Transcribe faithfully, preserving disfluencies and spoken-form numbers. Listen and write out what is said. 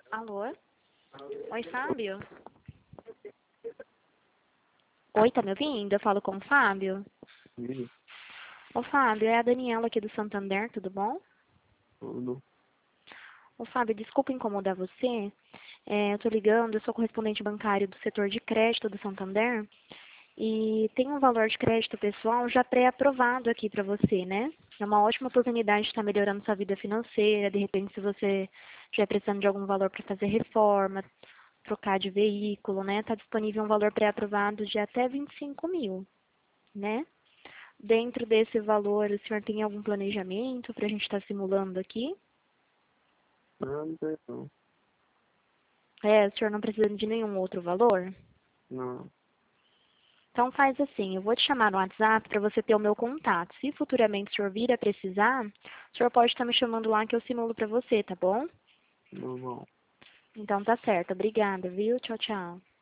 Alô? Oi, Fábio? Oi, tá me ouvindo? Eu falo com o Fábio. Sim, Ô, Fábio, é a Daniela aqui do Santander, tudo bom? tudo. Ô, Fábio, desculpa incomodar você. É, eu tô ligando, eu sou correspondente bancário do setor de crédito do Santander e tem um valor de crédito pessoal já pré-aprovado aqui para você, né? É uma ótima oportunidade de estar melhorando sua vida financeira. De repente, se você estiver precisando de algum valor para fazer reforma, trocar de veículo, né? Está disponível um valor pré-aprovado de até vinte e cinco mil, né? Dentro desse valor, o senhor tem algum planejamento para a gente estar simulando aqui? Não, não tem não. É, o senhor não precisa de nenhum outro valor? Não, Então faz assim, eu vou te chamar no WhatsApp para você ter o meu contato. Se futuramente o senhor vir a precisar, o senhor pode estar me chamando lá que eu simulo para você, tá bom? não, não. Então tá certo. Obrigada, viu? Tchau, tchau.